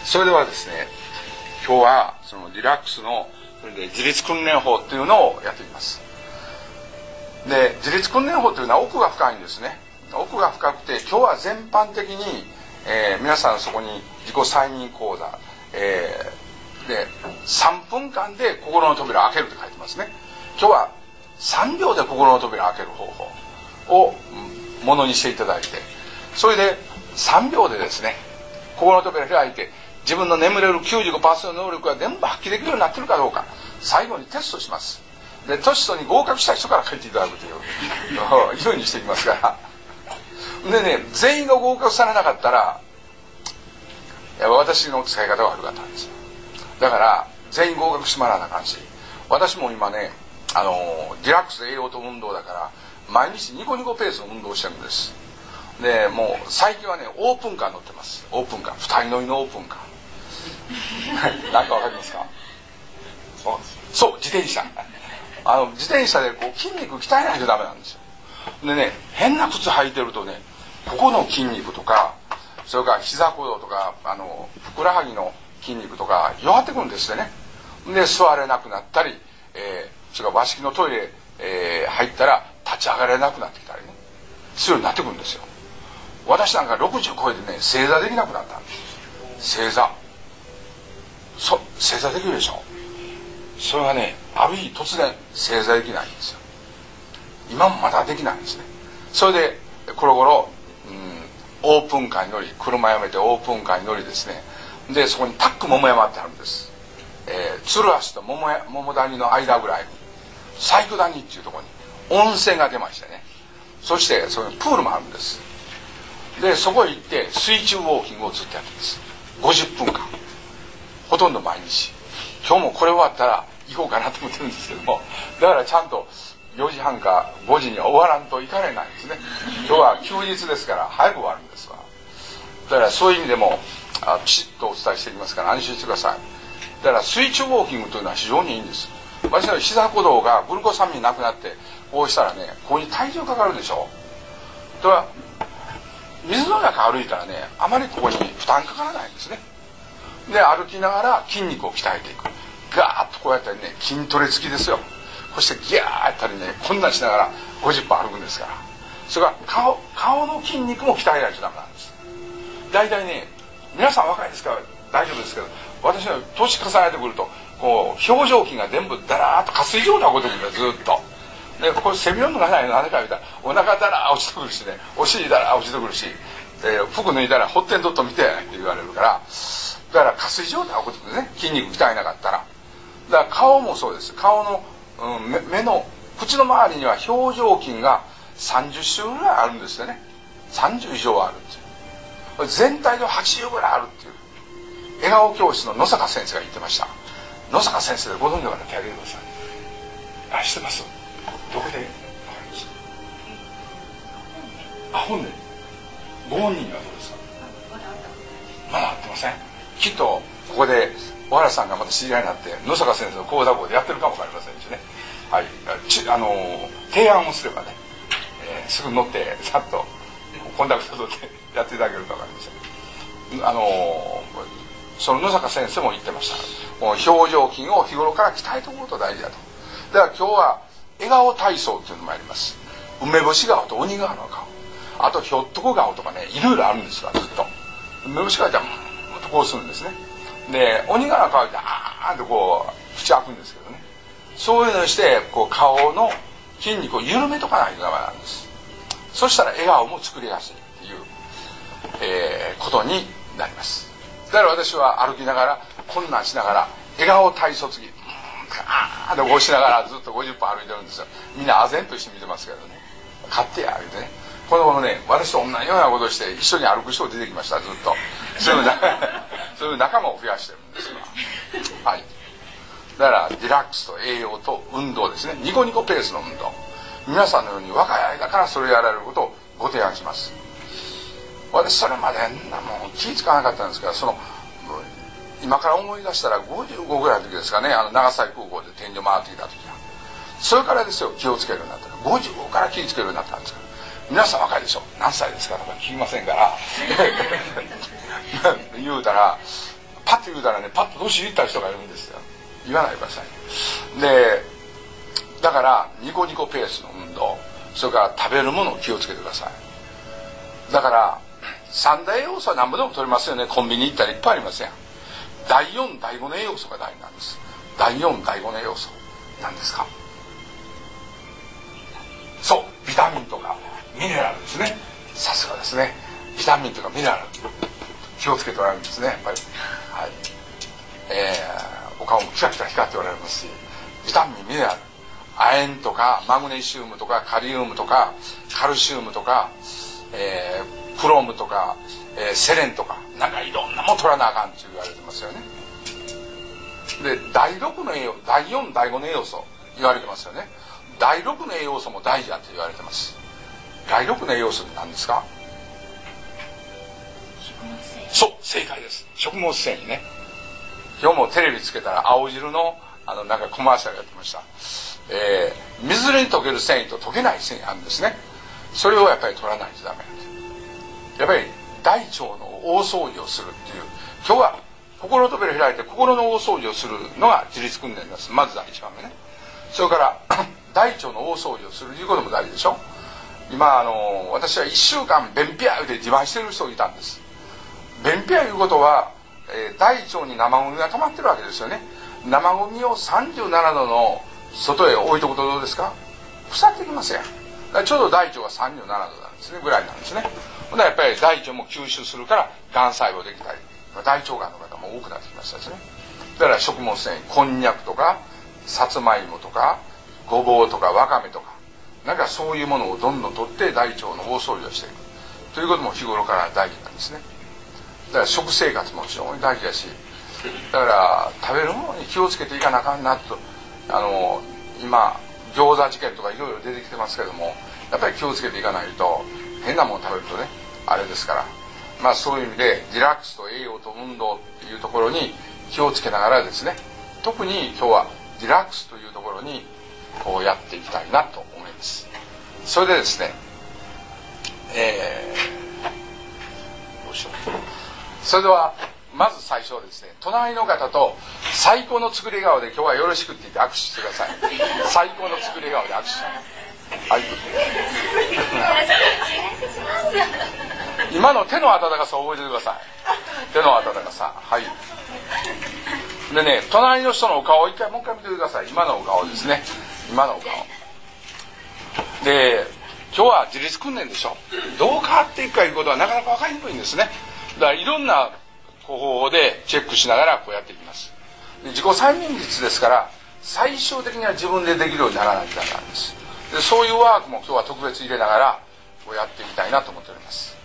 それではですね、今日はそのリラックスの自律訓練法っていうのをやっていきます。で、自律訓練法というのは奥が深いんですね。奥が深くて、今日は全般的に、皆さんそこに自己催眠講座、で3分間で心の扉を開けると書いてますね。今日は3秒で心の扉を開ける方法をものにしていただいて、それで3秒でですね、心の扉を開いて自分の眠れる 95% の能力が全部発揮できるようになってるかどうか最後にテストします。でテストに合格した人から書いていただくというようにしていきますからでね、全員が合格されなかったら私の使い方が悪かったんですよ。だから全員合格してもらわなあかんし、私も今ねリラックス栄養と運動だから毎日ニコニコペースの運動をしてるんです。でもう最近はねオープンカー乗ってます。オープンカー、2人乗りのオープンカー何かわかりますか？そう自転車自転車でこう筋肉鍛えないとダメなんですよ。でね、変な靴履いてるとね、ここの筋肉とか、それから膝小僧とかふくらはぎの筋肉とか弱ってくるんですよね。で座れなくなったり、それから和式のトイレ、入ったら立ち上がれなくなってきたりね、そういうようになってくるんですよ。私なんか60超えてね、正座できなくなったんです。正座できるでしょ。それがね、ある日突然正座できないんですよ。今もまだできないんですね。それでコロコロ、オープンカーに乗り、車やめてオープンカーに乗りですね、でそこにタック桃山ってあるんです。鶴橋と桃谷の間ぐらいに細工谷っていうところに温泉が出ましてね、そしてそのプールもあるんです。でそこへ行って水中ウォーキングをずっとやってます。50分間ほとんど毎日。今日もこれ終わったら行こうかなと思ってるんですけども、だからちゃんと4時半か5時には終わらんといかれないんですね。今日は休日ですから早く終わるんですわ。だからそういう意味でもピシッとお伝えしていきますから安心してください。だから水中ウォーキングというのは非常にいいんです。私の膝小僧がグルコサミンなくなってこうしたらね、ここに体重かかるでしょ。だから水の中歩いたらね、あまりここに負担かからないんですね。で歩きながら筋肉を鍛えていく。ガーッとこうやったりね、筋トレ付きですよ。そしてギャーやったりね、こんなんしながら50分歩くんですから。それから顔の筋肉も鍛えないとダメなんです。大体ね、皆さん若いですから大丈夫ですけど、私の年重ねてくるとこう表情筋が全部ダラーッと渇水状態起こってくるんです。ずっとでこれ背広脱がないの何か言うたらお腹だらー落ちてくるしね、お尻だらー落ちてくるし、服脱いだらほってんとっと見てって言われるから、だから渇水状態起こってくるんですね、筋肉鍛えなかったら。だから顔もそうです。顔の、目の口の周りには表情筋が30種類ぐらいあるんですよね。30以上あるっていう、これ全体で80ぐらいあるっていう笑顔教室の野坂先生が言ってました。野坂先生でご存知の方手挙げてください。知ってます？どこでわかります？本でご本人はどうですか？まだ会ってません。きっとここで小原さんがまた知り合いになって野坂先生の講座校でやってるかもわかりませんしね。はい、提案をすればね、すぐ乗ってさっとコンタクト取ってやっていただけるかわかりません。その野坂先生も言ってました。もう表情筋を日頃から鍛えておくことが大事だと。だから今日は笑顔体操っていうのもあります。梅干し顔と鬼顔の顔、あとひょっとこ顔とかね、いろいろあるんですが、ずっと梅干し顔ってこうするんですね。で鬼顔の顔ってあーんとこう口開くんですけどね、そういうのにしてこう顔の筋肉を緩めとかないとダメなんです。そしたら笑顔も作りやすいっていう、ことになります。だから私は歩きながらこんなんしながら笑顔体操次あーでこうしながらずっと50分歩いてるんですよ。みんな唖然として見てますけどね、買ってや言うてね。この頃ね、私と同じようなことをして一緒に歩く人が出てきました。ずっとそういう仲間を増やしてるんですが、はい、だからリラックスと栄養と運動ですね。ニコニコペースの運動、皆さんのように若い間からそれをやられることをご提案します。私それまでもう気ぃつかなかったんですけど、今から思い出したら55ぐらいの時ですかね、長崎空港で天井回ってきた時は、それからですよ、気をつけるようになったの。55から気をつけるようになったんですから。皆さん若いでしょ、何歳ですかとか聞きませんから言うたらパッと言うたらね、パッと年言った人がいるんですよ。言わないでください。で、だからニコニコペースの運動、それから食べるものを気をつけてください。だから三大栄養素は何ぼでも取れますよね。コンビニ行ったらいっぱいありますやん。第4第5の栄養素が大事なんです。第4第5の栄養素なんですか。そう、ビタミンとかミネラルですね。さすがですね。ビタミンとかミネラル気をつけておられるんですね、やっぱり。はい。お顔もキラキラ光っておられますし、ビタミンミネラル、亜鉛とかマグネシウムとかカリウムとかカルシウムとか、クロームとか、セレンとか、なんかいろんなもん取らなあかんって言われてますよね。で、第6の栄養、第4第5の栄養素言われてますよね。第6の栄養素も大事だって言われてます。第6の栄養素って何ですか。そう、正解です。食物繊維ね。今日もテレビつけたら青汁のなんかコマーシャルやってました。水に溶ける繊維と溶けない繊維あるんですね。それをやっぱり取らないとダメなんです。やっぱり大腸の大掃除をするっていう、今日は心の扉を開いて心の大掃除をするのが自律訓練です。まず第一番目ね。それから大腸の大掃除をするということも大事でしょ。今私は1週間便秘やで自慢してる人がいたんです。便秘やいうことは、大腸に生ゴミが溜まってるわけですよね。生ゴミを37度の外へ置いとくとどうですか。腐ってきますやん。だからちょうど大腸が37度なんですね、ぐらいなんですね。ほんならやっぱり大腸も吸収するからがん細胞できたり、大腸がんの方も多くなってきましたですね。だから食物繊維、こんにゃくとかさつまいもとかごぼうとかわかめとか、なんかそういうものをどんどん取って大腸の大掃除をしていくということも日頃から大事なんですね。だから食生活も非常に大事だし、だから食べるものに気をつけていかなあかんなと。今餃子事件とかいろいろ出てきてますけども、やっぱり気をつけていかないと変なもの食べるとね、あれですから、まあそういう意味でリラックスと栄養と運動っていうところに気をつけながらですね、特に今日はリラックスというところにこうやっていきたいなと思います。それでですね、どうしよう。それではまず最初はですね、隣の方と最高の作り笑顔で今日はよろしくって言って握手してください。最高の作り笑顔で握手。はい。今の手の温かさを覚えてください。手の温かさ。はい。でね、隣の人のお顔をもう一回見てください。今のお顔ですね。今のお顔。で、今日は自律訓練でしょ。どう変わっていくかいうことはなかなか分かりにくいんですね。だからいろんな方法でチェックしながらこうやっていきます。で、自己催眠術ですから最終的には自分でできるようにならないとダメなんです。で、そういうワークも今日は特別入れながらこうやっていきたいなと思っております。